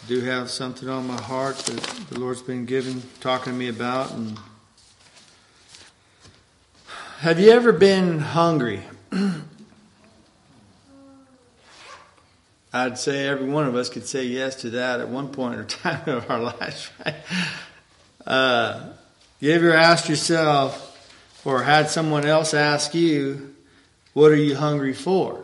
do have something on my heart that the Lord's been talking to me about. And have you ever been hungry? I'd say every one of us could say yes to that at one point or time of our lives, right? You ever asked yourself, or had someone else ask you, what are you hungry for?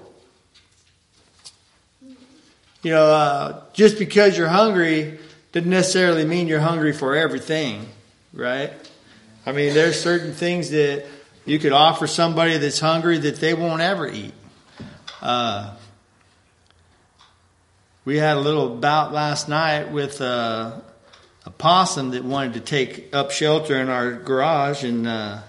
You know, just because you're hungry doesn't necessarily mean you're hungry for everything, right? I mean, there's certain things that you could offer somebody that's hungry that they won't ever eat. We had a little bout last night with a possum that wanted to take up shelter in our garage, and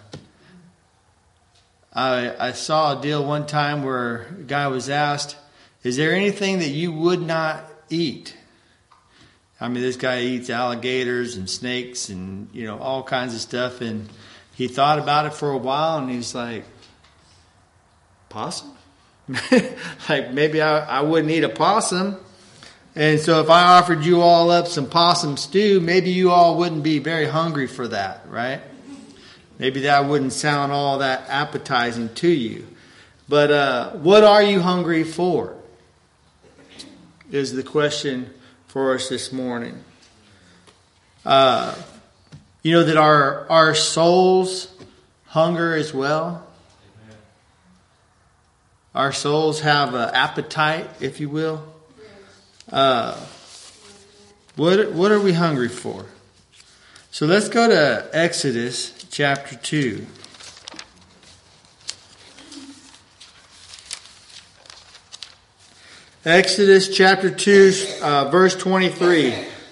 I saw a deal one time where a guy was asked, is there anything that you would not eat? I mean, this guy eats alligators and snakes and, you know, all kinds of stuff. And he thought about it for a while, and he's like, possum? Like, maybe I wouldn't eat a possum. And so if I offered you all up some possum stew, maybe you all wouldn't be very hungry for that, right? Maybe that wouldn't sound all that appetizing to you. But what are you hungry for? Is the question for us this morning. You know that our souls hunger as well. Our souls have an appetite, if you will. What are we hungry for? So let's go to Exodus chapter 2. Exodus chapter 2, verse 23.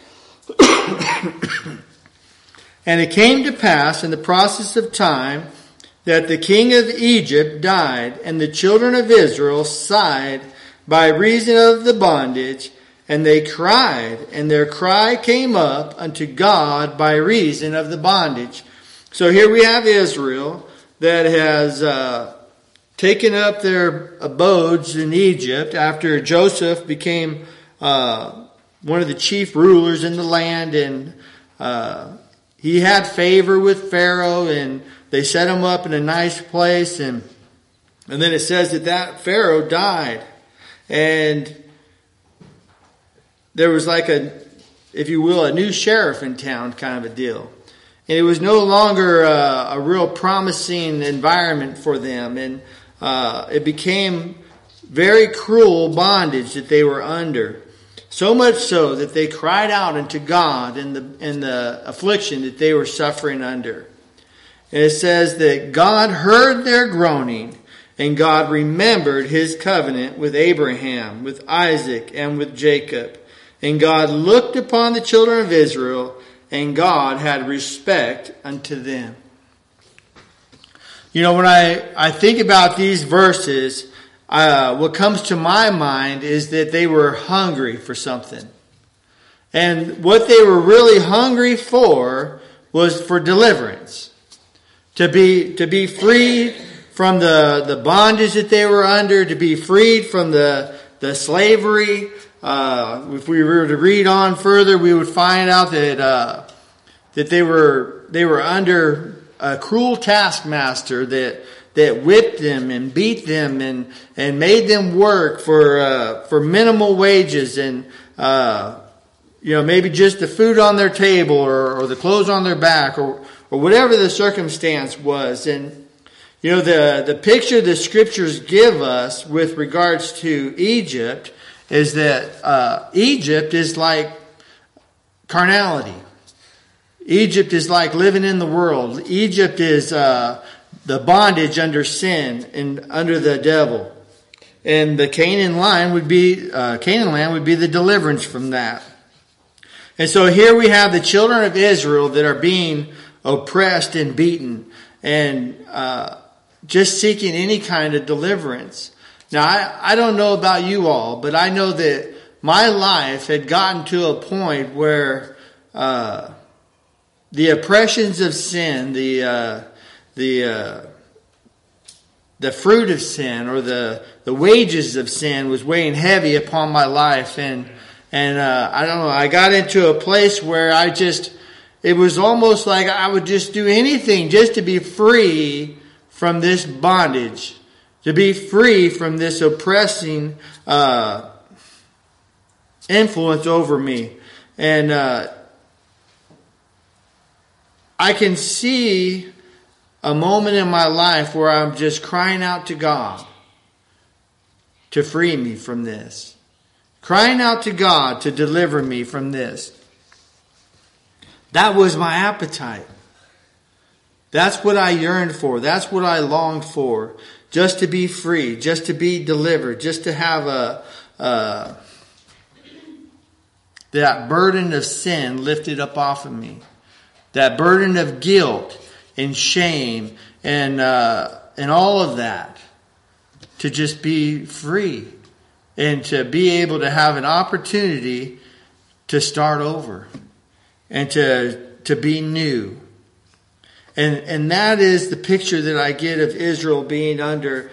And it came to pass in the process of time that the king of Egypt died, and the children of Israel sighed by reason of the bondage, and they cried, and their cry came up unto God by reason of the bondage. So here we have Israel that has taken up their abodes in Egypt after Joseph became one of the chief rulers in the land, and he had favor with Pharaoh, and they set him up in a nice place, and then it says that Pharaoh died, and there was like if you will, a new sheriff in town kind of a deal. And it was no longer a real promising environment for them, and it became very cruel bondage that they were under. So much so that they cried out unto God in the affliction that they were suffering under. And it says that God heard their groaning, and God remembered his covenant with Abraham, with Isaac, and with Jacob. And God looked upon the children of Israel, and God had respect unto them. You know, when I think about these verses, what comes to my mind is that they were hungry for something. And what they were really hungry for was for deliverance. To be freed from the bondage that they were under, to be freed from the slavery. If we were to read on further, we would find out that they were under a cruel taskmaster that whipped them and beat them and made them work for minimal wages, and maybe just the food on their table or the clothes on their back or whatever the circumstance was. And the picture the scriptures give us with regards to Egypt is that Egypt is like carnality. Egypt is like living in the world. Egypt is the bondage under sin and under the devil. And the Canaan land would be the deliverance from that. And so here we have the children of Israel that are being oppressed and beaten and just seeking any kind of deliverance. Now, I don't know about you all, but I know that my life had gotten to a point where the oppressions of sin, the fruit of sin, or the wages of sin was weighing heavy upon my life, and And I don't know, I got into a place where it was almost like I would just do anything just to be free from this bondage, to be free from this oppressing influence over me. And I can see a moment in my life where I'm just crying out to God to free me from this. Crying out to God to deliver me from this. That was my appetite. That's what I yearned for. That's what I longed for. Just to be free. Just to be delivered. Just to have that burden of sin lifted up off of me. That burden of guilt and shame and all of that. To just be free. And to be able to have an opportunity to start over. And to be new. And that is the picture that I get of Israel being under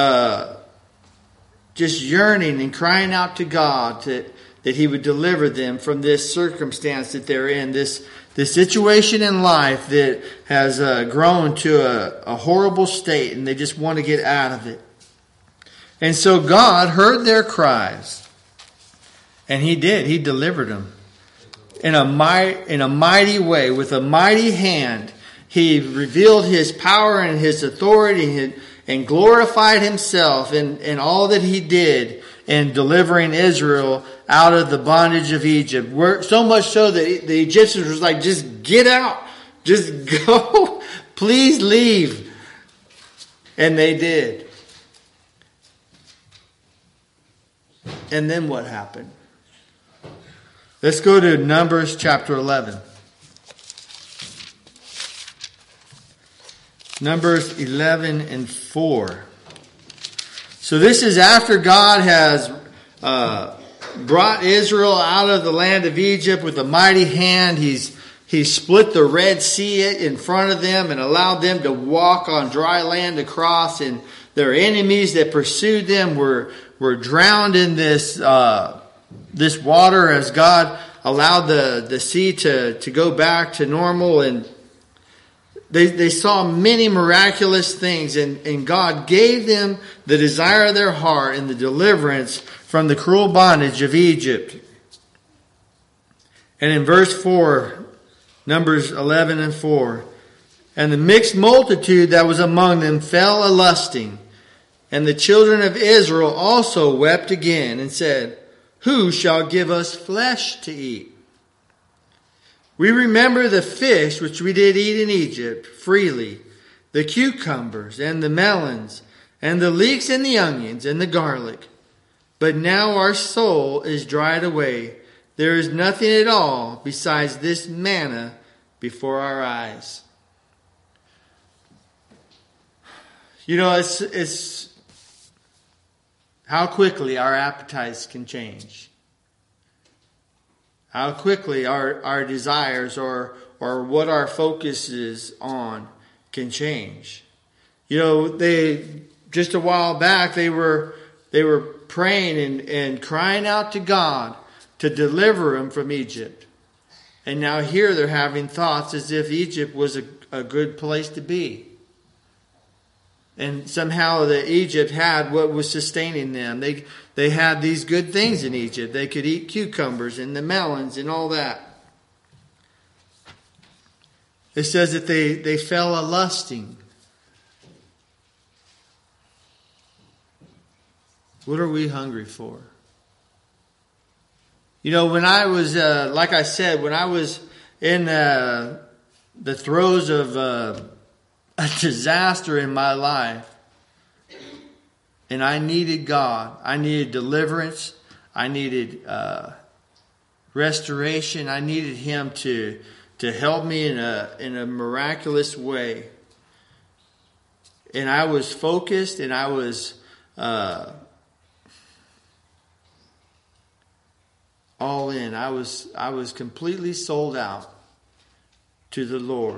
just yearning and crying out to God that He would deliver them from this circumstance that they're in, this situation in life that has grown to a horrible state, and they just want to get out of it. And so God heard their cries, and He did. He delivered them in a mighty way, with a mighty hand. He revealed His power and His authority and glorified Himself in all that He did in delivering Israel out of the bondage of Egypt. So much so that the Egyptians was like, just get out. Just go. Please leave. And they did. And then what happened? Let's go to Numbers chapter 11. Numbers 11 and 4. So this is after God has brought Israel out of the land of Egypt with a mighty hand. He's split the Red Sea in front of them and allowed them to walk on dry land across. And their enemies that pursued them were drowned in this water as God allowed the sea to go back to normal. And they saw many miraculous things, and God gave them the desire of their heart and the deliverance from the cruel bondage of Egypt. And in verse 4, Numbers 11 and 4, and the mixed multitude that was among them fell a-lusting, and the children of Israel also wept again and said, who shall give us flesh to eat? We remember the fish which we did eat in Egypt freely, the cucumbers and the melons, and the leeks and the onions and the garlic. But now our soul is dried away. There is nothing at all besides this manna before our eyes. You know, it's how quickly our appetites can change. How quickly our desires or what our focus is on can change. You know, they just a while back they were praying and crying out to God to deliver them from Egypt. And now here they're having thoughts as if Egypt was a good place to be. And somehow Egypt had what was sustaining them. They had these good things in Egypt. They could eat cucumbers and the melons and all that. It says that they fell a-lusting. What are we hungry for? You know, when I was, like I said, when I was in the throes of a disaster in my life, and I needed God. I needed deliverance. I needed restoration. I needed Him to help me in a miraculous way. And I was focused, and I was all in. I was completely sold out to the Lord.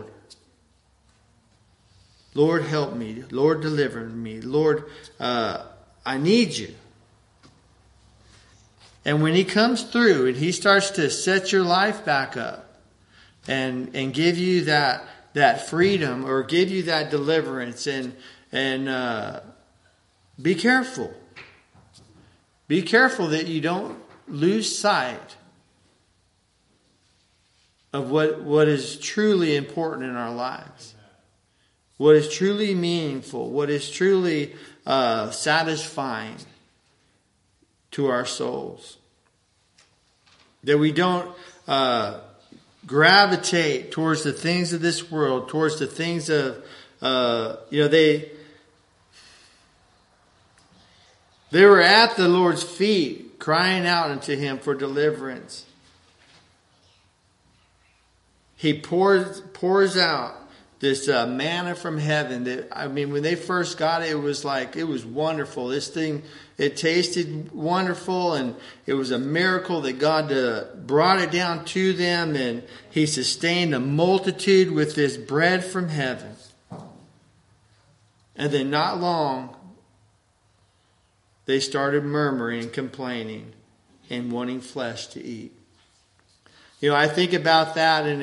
Lord, help me. Lord, deliver me. Lord, I need you. And when he comes through and he starts to set your life back up and give you that freedom or give you that deliverance and be careful. Be careful that you don't lose sight of what is truly important in our lives. What is truly meaningful. What is truly satisfying to our souls. That we don't gravitate towards the things of this world, towards the things of, they were at the Lord's feet, crying out unto Him for deliverance. He pours out this manna from heaven. When they first got it, it was wonderful. This thing, it tasted wonderful, and it was a miracle that God brought it down to them, and He sustained a multitude with this bread from heaven. And then not long, they started murmuring and complaining and wanting flesh to eat. I think about that, and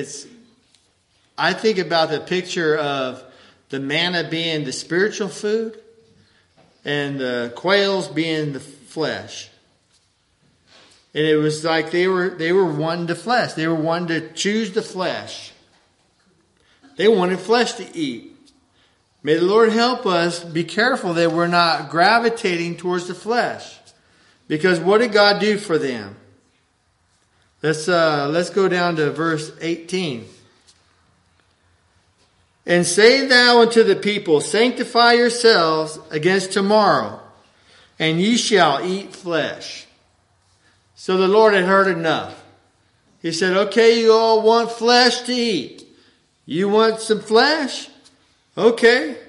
I think about the picture of the manna being the spiritual food and the quails being the flesh. And it was like they were wanting the flesh. They were wanting to choose the flesh. They wanted flesh to eat. May the Lord help us be careful that we're not gravitating towards the flesh. Because what did God do for them? Let's go down to verse 18. And say thou unto the people, sanctify yourselves against tomorrow, and ye shall eat flesh. So the Lord had heard enough. He said, okay, you all want flesh to eat. You want some flesh? Okay. He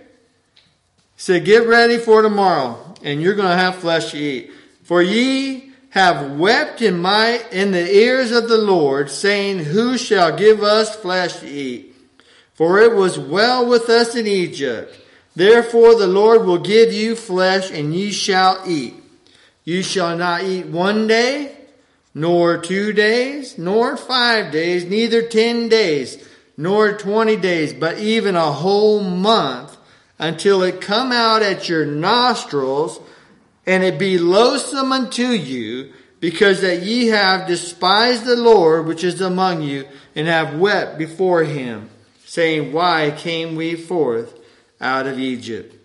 said, get ready for tomorrow, and you're going to have flesh to eat. For ye have wept in the ears of the Lord, saying, who shall give us flesh to eat? For it was well with us in Egypt. Therefore the Lord will give you flesh, and ye shall eat. You shall not eat 1 day, nor 2 days, nor 5 days, neither 10 days, nor 20 days, but even a whole month, until it come out at your nostrils, and it be loathsome unto you, because that ye have despised the Lord which is among you, and have wept before Him, saying, why came we forth out of Egypt?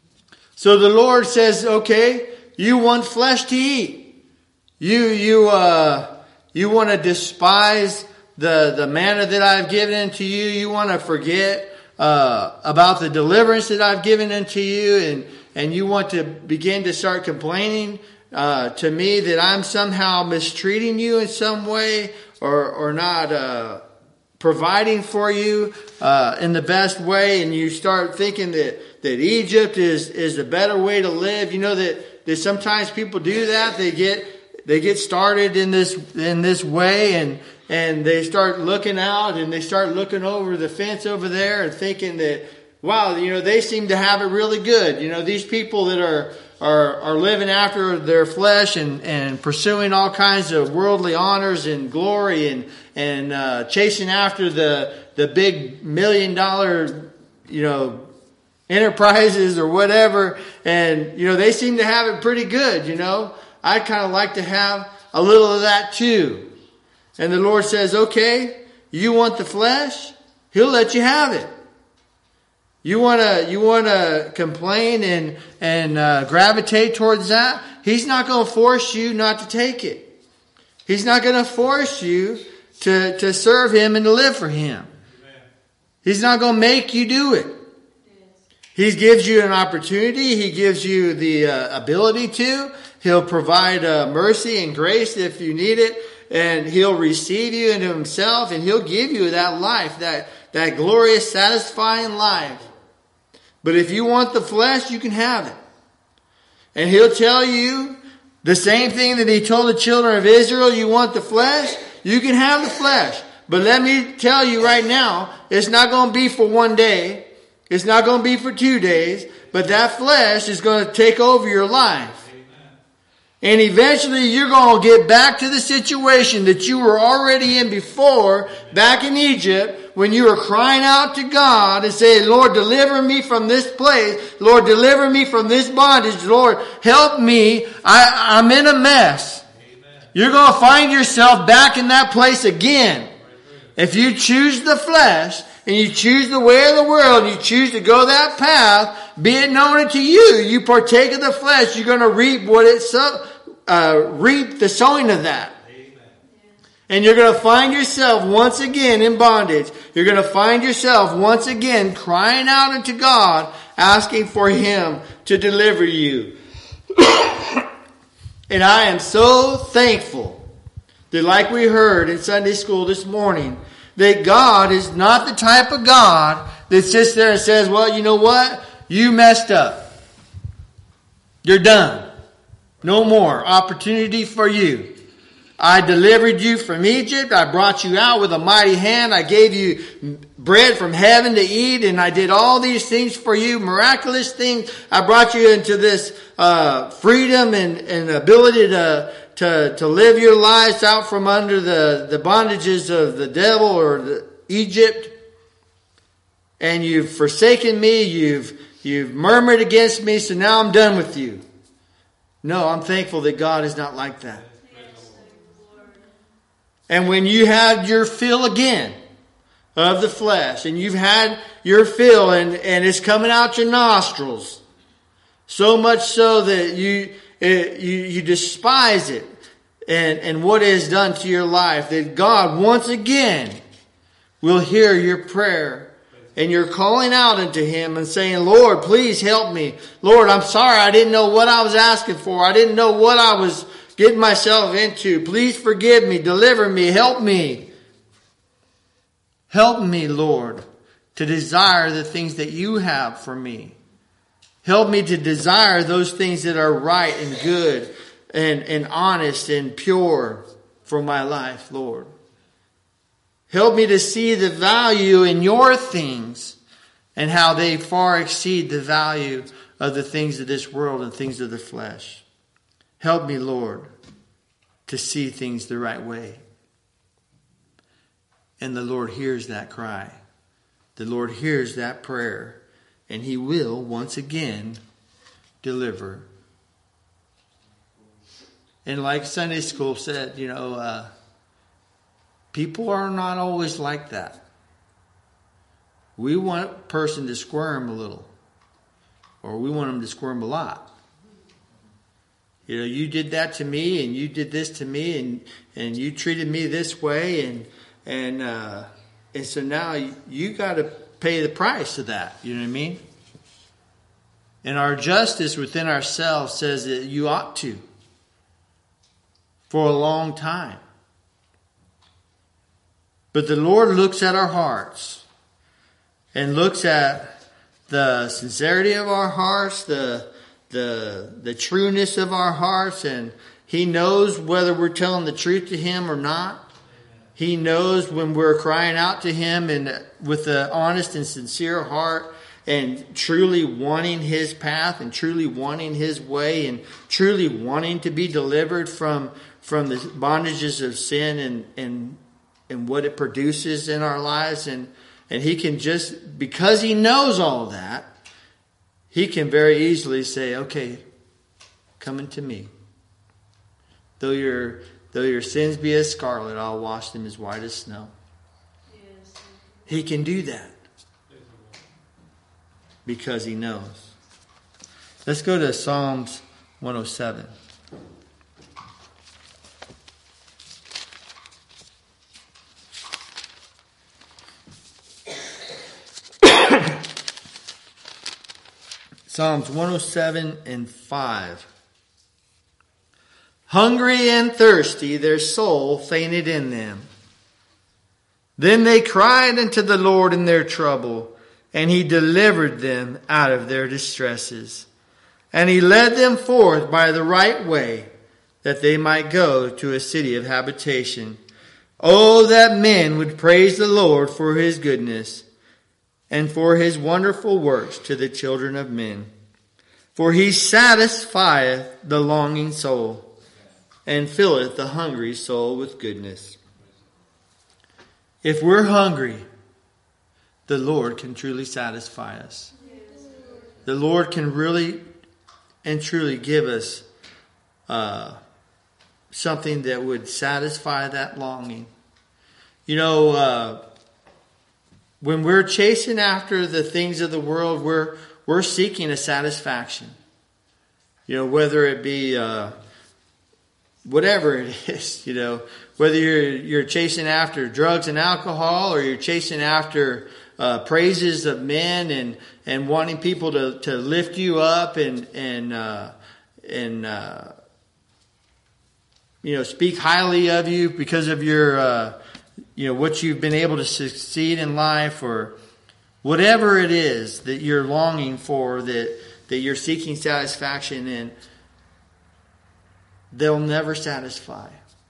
So the Lord says, okay, you want flesh to eat. You want to despise the manna that I've given unto you. You want to forget about the deliverance that I've given unto you, and you want to begin to start complaining to me that I'm somehow mistreating you in some way, or not providing for you in the best way, and you start thinking that Egypt is the better way to live. You know that sometimes people do that. They get started in this way, and they start looking out, and they start looking over the fence over there and thinking that, wow, they seem to have it really good. These people that are living after their flesh and pursuing all kinds of worldly honors and glory and chasing after the big $1 million, enterprises or whatever. And, they seem to have it pretty good, I'd kind of like to have a little of that too. And the Lord says, okay, you want the flesh? He'll let you have it. You wanna complain and gravitate towards that? He's not going to force you not to take it. He's not going to force you to serve Him and to live for Him. He's not going to make you do it. He gives you an opportunity. He gives you the ability to. He'll provide mercy and grace if you need it. And He'll receive you into Himself, and He'll give you that life, that glorious, satisfying life. But if you want the flesh, you can have it. And He'll tell you the same thing that He told the children of Israel. You want the flesh? You can have the flesh. But let me tell you right now, it's not going to be for 1 day. It's not going to be for 2 days. But that flesh is going to take over your life. And eventually you're going to get back to the situation that you were already in before, back in Egypt, when you were crying out to God and saying, Lord, deliver me from this place. Lord, deliver me from this bondage. Lord, help me. I'm in a mess. Amen. You're going to find yourself back in that place again. If you choose the flesh and you choose the way of the world, and you choose to go that path, be it known unto you, you partake of the flesh, you're going to reap reap the sowing of that. Amen. And you're going to find yourself once again in bondage. You're going to find yourself once again crying out unto God, asking for Him to deliver you. And I am so thankful that, like we heard in Sunday school this morning, that God is not the type of God that sits there and says, well, you know what? You messed up. You're done. No more opportunity for you. I delivered you from Egypt. I brought you out with a mighty hand. I gave you bread from heaven to eat. And I did all these things for you, miraculous things. I brought you into this freedom and ability to live your lives out from under the bondages of the devil or Egypt. And you've forsaken me. You've murmured against me. So now I'm done with you. No, I'm thankful that God is not like that. And when you had your fill again of the flesh, and you've had your fill and it's coming out your nostrils, so much so that you despise it and what it has done to your life, that God once again will hear your prayer. And you're calling out unto Him and saying, Lord, please help me. Lord, I'm sorry. I didn't know what I was asking for. I didn't know what I was getting myself into. Please forgive me. Deliver me. Help me. Help me, Lord, to desire the things that you have for me. Help me to desire those things that are right and good and honest and pure for my life, Lord. Help me to see the value in your things and how they far exceed the value of the things of this world and things of the flesh. Help me, Lord, to see things the right way. And the Lord hears that cry. The Lord hears that prayer. And He will, once again, deliver. And like Sunday school said, people are not always like that. We want a person to squirm a little. Or we want them to squirm a lot. You did that to me, and you did this to me, and you treated me this way, and so now you got to pay the price of that. You know what I mean? And our justice within ourselves says that you ought to. For a long time. But the Lord looks at our hearts and looks at the sincerity of our hearts, the trueness of our hearts, and He knows whether we're telling the truth to Him or not. He knows when we're crying out to Him and with an honest and sincere heart and truly wanting His path and truly wanting His way and truly wanting to be delivered from the bondages of sin and what it produces in our lives. And He can just, because He knows all that, He can very easily say, okay, come unto me. Though your sins be as scarlet, I'll wash them as white as snow. Yes. He can do that. Because He knows. Let's go to Psalms 107. Psalms 107 and 5. Hungry and thirsty, their soul fainted in them. Then they cried unto the Lord in their trouble, and He delivered them out of their distresses. And He led them forth by the right way, that they might go to a city of habitation. Oh, that men would praise the Lord for His goodness, and for His wonderful works to the children of men. For He satisfieth the longing soul. and filleth the hungry soul with goodness. If we're hungry, the Lord can truly satisfy us. The Lord can really and truly give us something that would satisfy that longing. You know, when we're chasing after the things of the world, we're seeking a satisfaction. You know, whether it be whatever it is, you know, whether you're chasing after drugs and alcohol, or you're chasing after praises of men and wanting people to lift you up and you know, speak highly of you because of your you know, what you've been able to succeed in life, or whatever it is that you're longing for, that you're seeking satisfaction in, they'll never satisfy.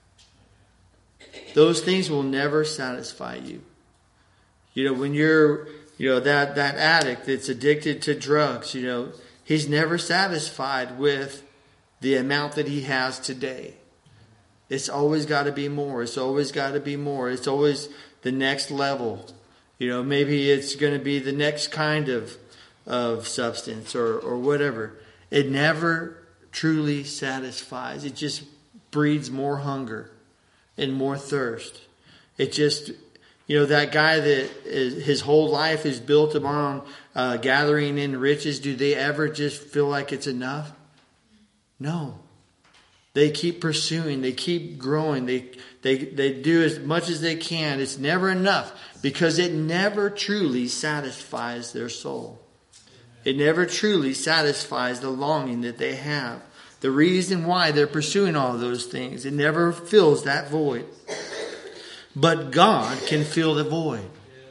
Those things will never satisfy you. You know, when you're, you know, that addict that's addicted to drugs, you know, he's never satisfied with the amount that he has today. It's always got to be more. It's always got to be more. It's always the next level. You know, maybe it's going to be the next kind of substance or whatever. It never truly satisfies. It just breeds more hunger and more thirst. It just, you know, that guy that his whole life is built upon gathering in riches, do they ever just feel like it's enough? No. They keep pursuing. They keep growing. They do as much as they can. It's never enough because it never truly satisfies their soul. It never truly satisfies the longing that they have. The reason why they're pursuing all those things. It never fills that void. But God can fill the void.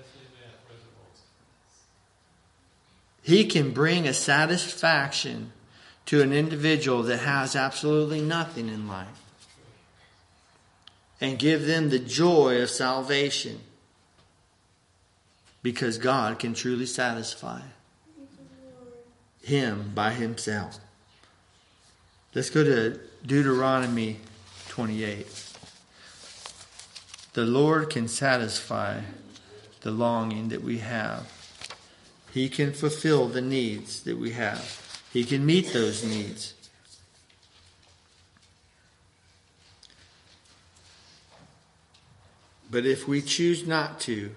He can bring a satisfaction to an individual that has absolutely nothing in life, and give them the joy of salvation, because God can truly satisfy him by himself. Let's go to Deuteronomy 28. The Lord can satisfy the longing that we have. He can fulfill the needs that we have. He can meet those needs. But if we choose not to,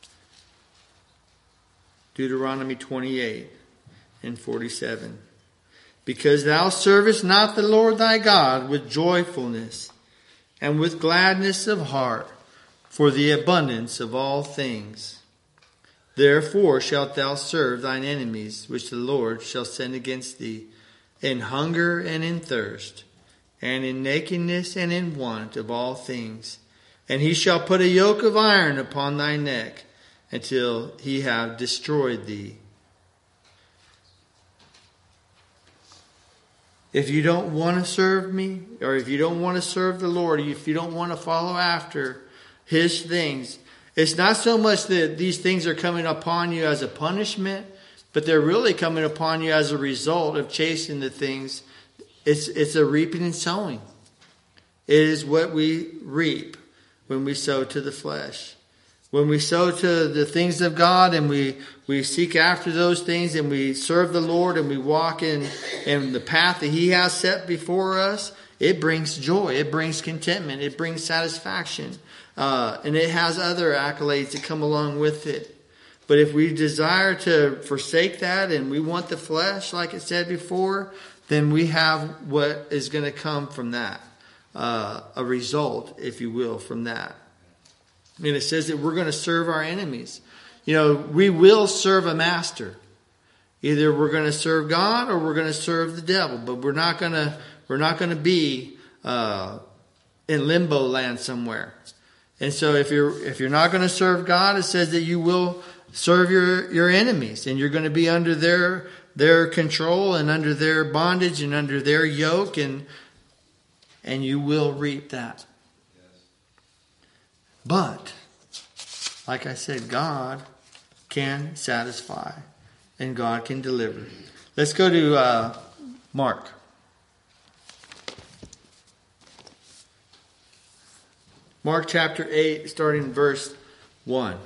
Deuteronomy 28 and 47. Because thou servest not the Lord thy God with joyfulness and with gladness of heart for the abundance of all things. Therefore shalt thou serve thine enemies, which the Lord shall send against thee, in hunger and in thirst, and in nakedness and in want of all things. And he shall put a yoke of iron upon thy neck, until he have destroyed thee. If you don't want to serve me, or if you don't want to serve the Lord, if you don't want to follow after his things, it's not so much that these things are coming upon you as a punishment, but they're really coming upon you as a result of chasing the things. It's a reaping and sowing. It is what we reap when we sow to the flesh. When we sow to the things of God and we seek after those things and we serve the Lord and we walk in the path that he has set before us, it brings joy. It brings contentment. It brings satisfaction. And it has other accolades that come along with it. But if we desire to forsake that and we want the flesh, like it said before, then we have what is going to come from that. A result, if you will, from that. And it says that we're going to serve our enemies. You know, we will serve a master. Either we're going to serve God or we're going to serve the devil. But we're not going to be in limbo land somewhere. And so if you're not going to serve God, it says that you will serve your enemies, and you're going to be under their control and under their bondage and under their yoke, and you will reap that. But like I said, God can satisfy and God can deliver. Let's go to Mark. Mark chapter 8, starting in verse 1.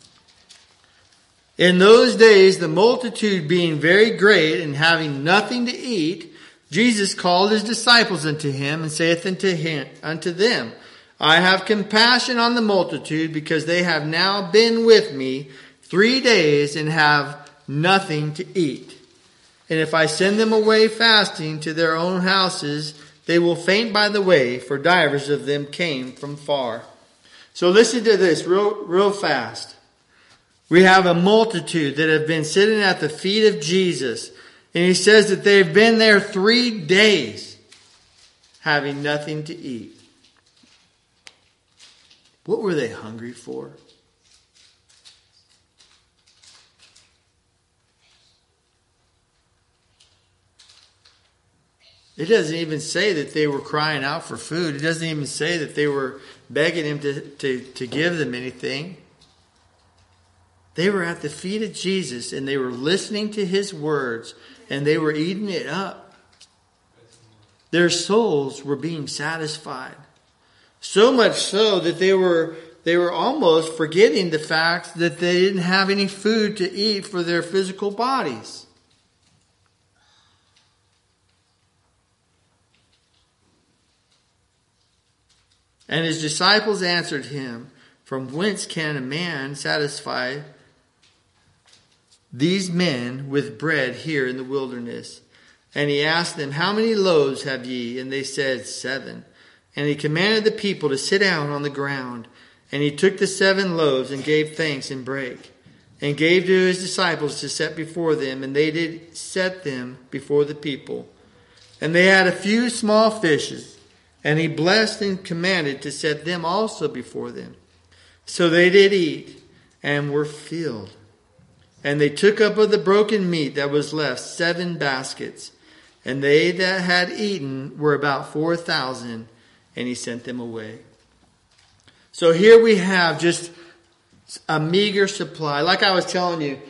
In those days, the multitude being very great and having nothing to eat, Jesus called his disciples unto him and saith unto them, I have compassion on the multitude, because they have now been with me 3 days and have nothing to eat. And if I send them away fasting to their own houses, they will faint by the way, for divers of them came from far. So listen to this real fast. We have a multitude that have been sitting at the feet of Jesus. And he says that they've been there 3 days having nothing to eat. What were they hungry for? It doesn't even say that they were crying out for food. It doesn't even say that they were begging him to give them anything. They were at the feet of Jesus and they were listening to his words and they were eating it up. Their souls were being satisfied. So much so that they were almost forgetting the fact that they didn't have any food to eat for their physical bodies. And his disciples answered him, From whence can a man satisfy these men with bread here in the wilderness? And he asked them, How many loaves have ye? And they said, 7. And he commanded the people to sit down on the ground. And he took the 7 loaves and gave thanks and brake, and gave to his disciples to set before them. And they did set them before the people. And they had a few small fishes. And he blessed and commanded to set them also before them. So they did eat and were filled. And they took up of the broken meat that was left 7 baskets. And they that had eaten were about 4,000. And he sent them away. So here we have just a meager supply. Like I was telling you,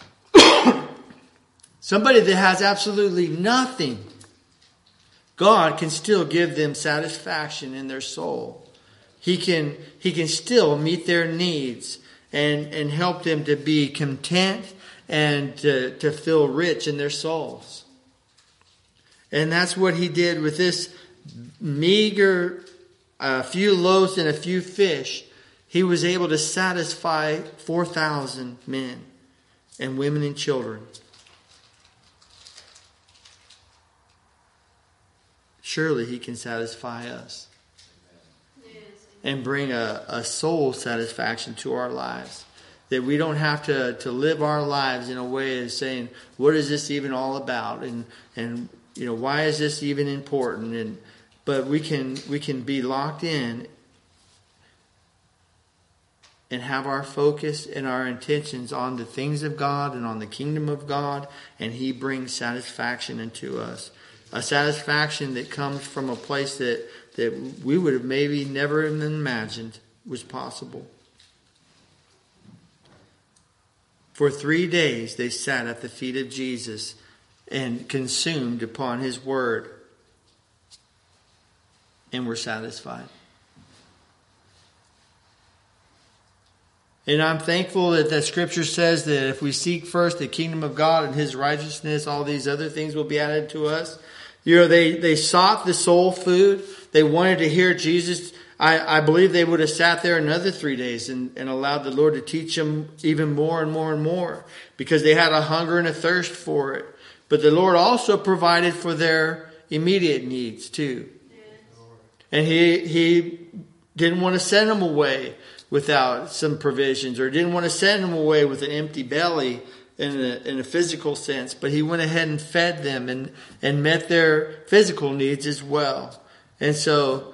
somebody that has absolutely nothing, God can still give them satisfaction in their soul. He can still meet their needs and help them to be content and to feel rich in their souls. And that's what he did with this meager few loaves and a few fish. He was able to satisfy 4,000 men and women and children. Surely he can satisfy us and bring a soul satisfaction to our lives. That we don't have to live our lives in a way of saying, what is this even all about? And you know, why is this even important? But we can be locked in and have our focus and our intentions on the things of God and on the kingdom of God, and he brings satisfaction into us. A satisfaction that comes from a place that we would have maybe never even imagined was possible. For 3 days they sat at the feet of Jesus and consumed upon his word and were satisfied. And I'm thankful that the scripture says that if we seek first the kingdom of God and his righteousness, all these other things will be added to us. You know, they sought the soul food. They wanted to hear Jesus. I believe they would have sat there another 3 days and allowed the Lord to teach them even more and more and more, because they had a hunger and a thirst for it. But the Lord also provided for their immediate needs too. And he didn't want to send them away without some provisions, or didn't want to send them away with an empty belly in a physical sense. But he went ahead and fed them and met their physical needs as well. And so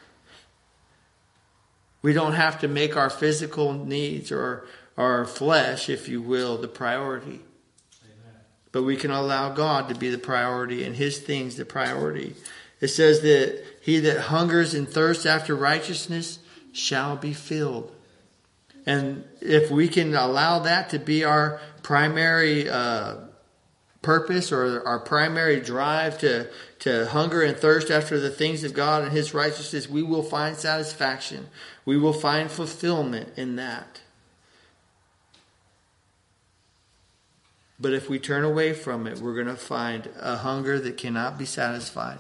we don't have to make our physical needs or our flesh, if you will, the priority. Amen. But we can allow God to be the priority and his things the priority. It says that he that hungers and thirsts after righteousness shall be filled. And if we can allow that to be our primary purpose or our primary drive to hunger and thirst after the things of God and His righteousness, we will find satisfaction. We will find fulfillment in that. But if we turn away from it, we're going to find a hunger that cannot be satisfied.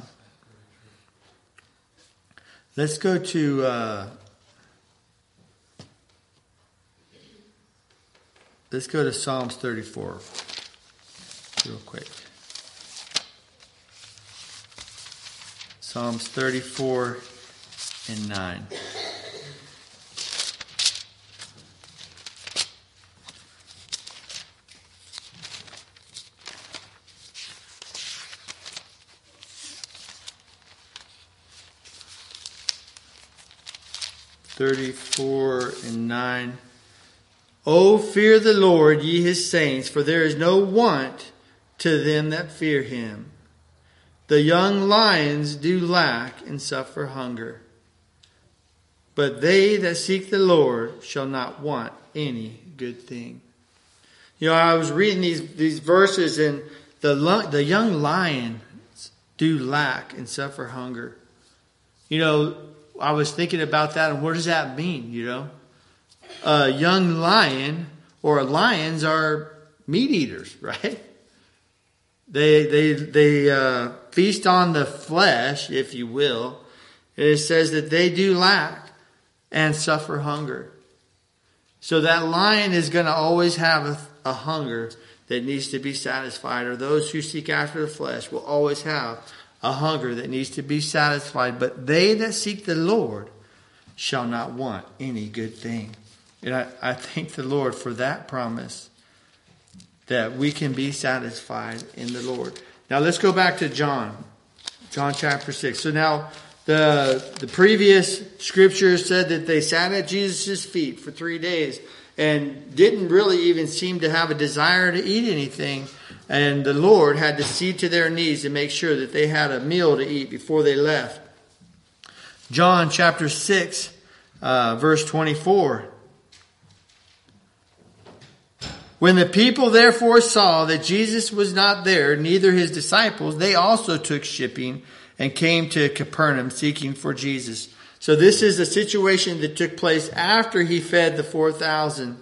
Let's go to Psalms 34 real quick. Psalms 34 and 9. O fear the Lord, ye His saints, for there is no want to them that fear Him. The young lions do lack and suffer hunger, but they that seek the Lord shall not want any good thing. You know, I was reading these verses, and the young lions do lack and suffer hunger. You know, I was thinking about that, and what does that mean, you know? A young lion or lions are meat eaters, right? They feast on the flesh, if you will. And it says that they do lack and suffer hunger. So that lion is going to always have a hunger that needs to be satisfied, or those who seek after the flesh will always have a hunger that needs to be satisfied. But they that seek the Lord shall not want any good thing. And I thank the Lord for that promise, that we can be satisfied in the Lord. Now let's go back to John chapter 6. So now the previous scripture said that they sat at Jesus' feet for 3 days and didn't really even seem to have a desire to eat anything. And the Lord had to see to their needs and make sure that they had a meal to eat before they left. John chapter 6, verse 24. When the people therefore saw that Jesus was not there, neither his disciples, they also took shipping and came to Capernaum seeking for Jesus. So this is a situation that took place after he fed the 4,000.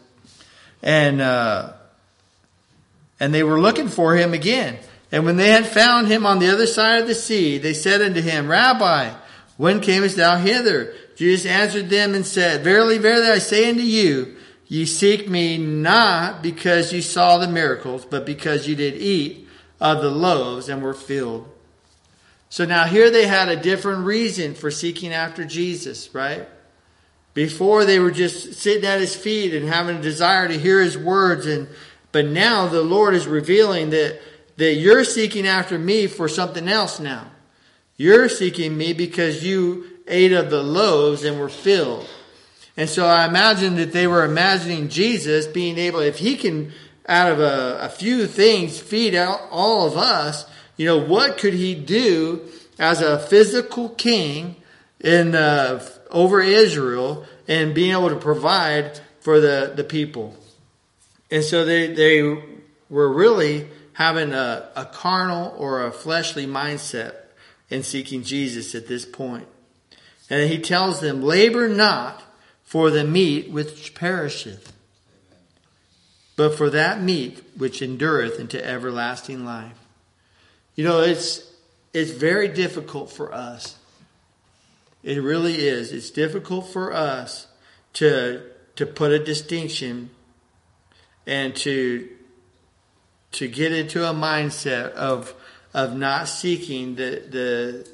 And they were looking for him again. And when they had found him on the other side of the sea, they said unto him, Rabbi, when camest thou hither? Jesus answered them and said, Verily, verily, I say unto you, ye seek me not because ye saw the miracles, but because ye did eat of the loaves and were filled. So now here they had a different reason for seeking after Jesus, right? Before they were just sitting at his feet and having a desire to hear his words, but now the Lord is revealing that you're seeking after me for something else now. You're seeking me because you ate of the loaves and were filled. And so I imagine that they were imagining Jesus being able, if he can, out of a few things, feed out all of us, you know, what could he do as a physical king over Israel and being able to provide for the people? And so they were really having a carnal or a fleshly mindset in seeking Jesus at this point. And he tells them, labor not for the meat which perisheth, but for that meat which endureth into everlasting life. You know, it's very difficult for us. It really is. It's difficult for us to put a distinction and to get into a mindset of not seeking the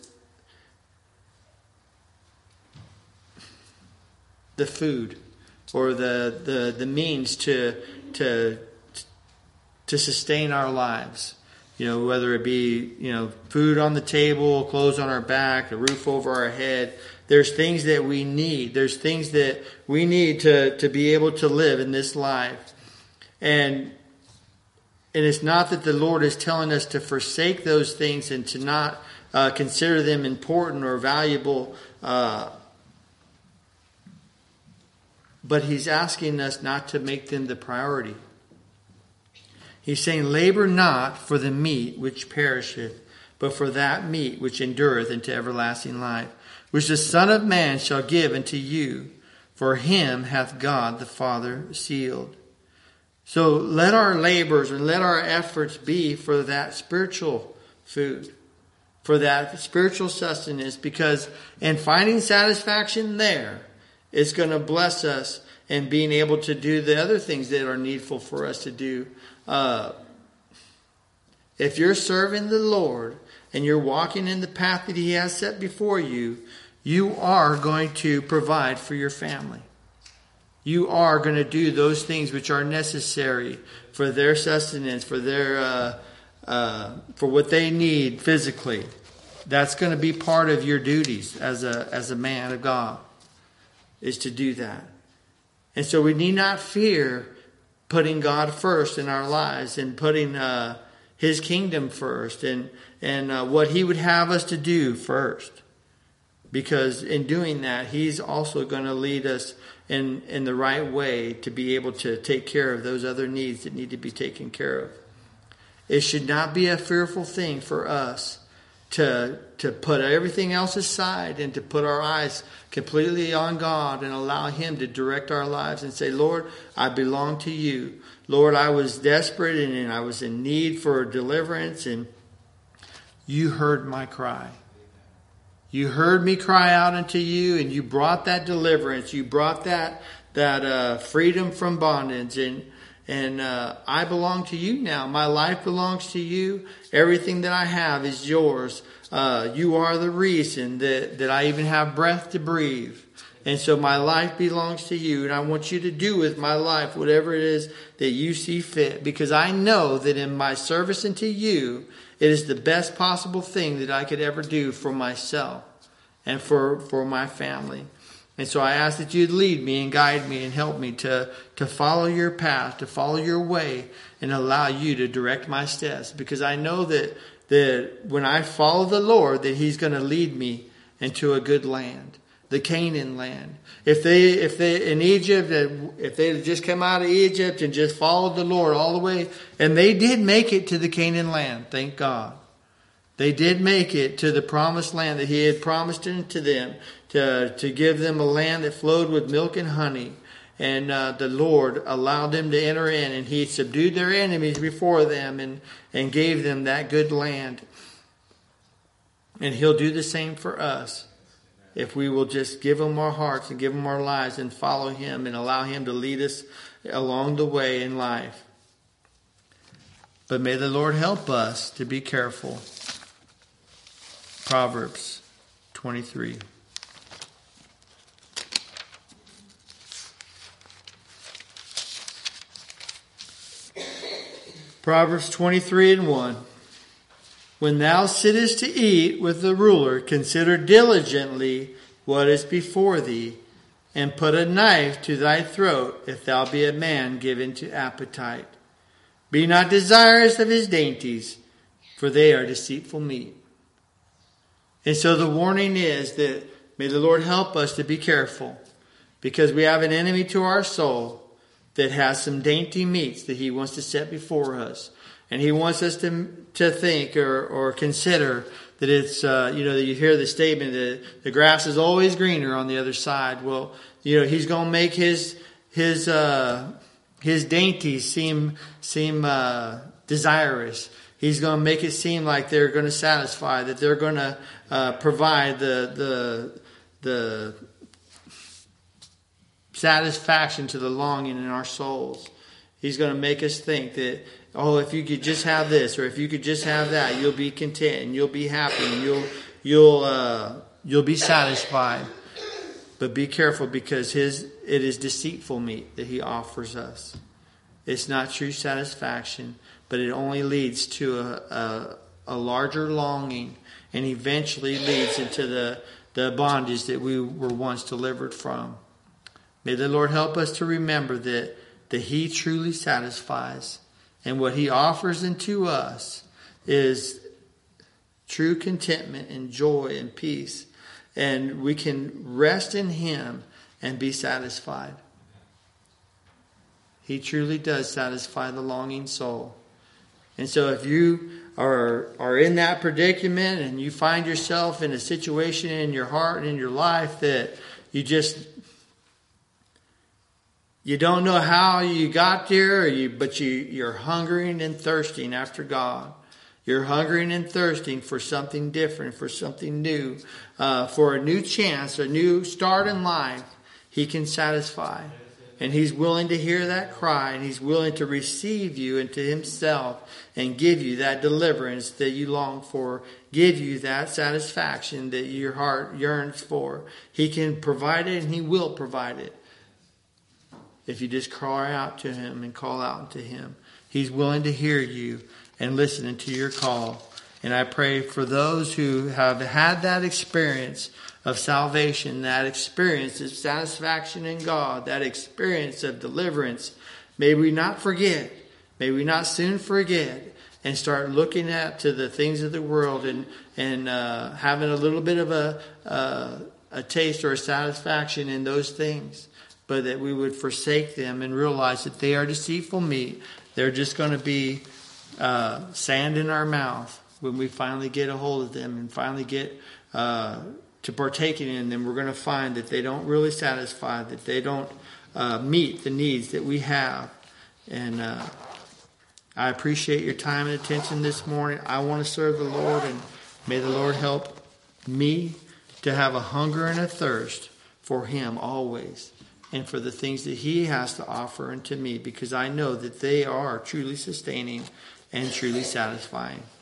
food or the means to sustain our lives. You know, whether it be, you know, food on the table, clothes on our back, a roof over our head. There's things that we need. There's things that we need to be able to live in this life. And it's not that the Lord is telling us to forsake those things and to not consider them important or valuable, but he's asking us not to make them the priority. He's saying, labor not for the meat which perisheth, but for that meat which endureth unto everlasting life, which the Son of Man shall give unto you. For him hath God the Father sealed. So let our labors and let our efforts be for that spiritual food, for that spiritual sustenance, because in finding satisfaction there, it's going to bless us in being able to do the other things that are needful for us to do. If you're serving the Lord and you're walking in the path that He has set before you, you are going to provide for your family. You are going to do those things which are necessary for their sustenance, for their for what they need physically. That's going to be part of your duties as a man of God, is to do that. And so we need not fear putting God first in our lives and putting His kingdom first and what He would have us to do first. Because in doing that, He's also going to lead us in the right way to be able to take care of those other needs that need to be taken care of. It should not be a fearful thing for us to put everything else aside and to put our eyes completely on God and allow Him to direct our lives and say, Lord, I belong to You. Lord, I was desperate and I was in need for deliverance, and You heard my cry. You heard me cry out unto You, and You brought that deliverance. You brought that freedom from bondage, and I belong to You now. My life belongs to You. Everything that I have is Yours. You are the reason that I even have breath to breathe. And so my life belongs to You, and I want You to do with my life whatever it is that You see fit, because I know that in my service unto You, it is the best possible thing that I could ever do for myself and for my family. And so I ask that You'd lead me and guide me and help me to follow Your path, to follow Your way, and allow You to direct my steps. Because I know that when I follow the Lord, that He's going to lead me into a good land, the Canaan land. If they in Egypt, if they had just come out of Egypt and just followed the Lord all the way, and they did make it to the Canaan land, thank God. They did make it to the promised land that He had promised to them, to give them a land that flowed with milk and honey. And the Lord allowed them to enter in, and He subdued their enemies before them and gave them that good land. And He'll do the same for us if we will just give Him our hearts and give Him our lives and follow Him and allow Him to lead us along the way in life. But may the Lord help us to be careful. Proverbs 23. Proverbs 23:1. When thou sittest to eat with the ruler, consider diligently what is before thee, and put a knife to thy throat, if thou be a man given to appetite. Be not desirous of his dainties, for they are deceitful meat. And so the warning is that may the Lord help us to be careful, because we have an enemy to our soul that has some dainty meats that he wants to set before us. And he wants us to think or consider that it's, that you hear the statement that the grass is always greener on the other side. Well, he's going to make his dainties seem desirous. He's going to make it seem like they're going to satisfy, that they're going to provide the satisfaction to the longing in our souls. He's going to make us think that, if you could just have this, or if you could just have that, you'll be content and you'll be happy and you'll be satisfied. But be careful, because it is deceitful meat that he offers us. It's not true satisfaction, but it only leads to a larger longing, and eventually leads into the bondage that we were once delivered from. May the Lord help us to remember that he truly satisfies, and what he offers unto us is true contentment and joy and peace, and we can rest in him and be satisfied. He truly does satisfy the longing soul. And so if you are in that predicament and you find yourself in a situation in your heart and in your life that you don't know how you got there, but you're hungering and thirsting after God. You're hungering and thirsting for something different, for something new, for a new chance, a new start in life. He can satisfy. And He's willing to hear that cry, and He's willing to receive you into Himself and give you that deliverance that you long for, give you that satisfaction that your heart yearns for. He can provide it, and He will provide it. If you just cry out to Him and call out to Him, He's willing to hear you and listen to your call. And I pray for those who have had that experience of salvation, that experience of satisfaction in God, that experience of deliverance. May we not forget, may we not soon forget, and start looking to the things of the world and having a little bit of a taste or a satisfaction in those things, but that we would forsake them and realize that they are deceitful meat. They're just going to be sand in our mouth when we finally get a hold of them and finally get to partaking in them. We're going to find that they don't really satisfy, that they don't meet the needs that we have. And I appreciate your time and attention this morning. I want to serve the Lord, and may the Lord help me to have a hunger and a thirst for Him always, and for the things that He has to offer unto me, because I know that they are truly sustaining and truly satisfying.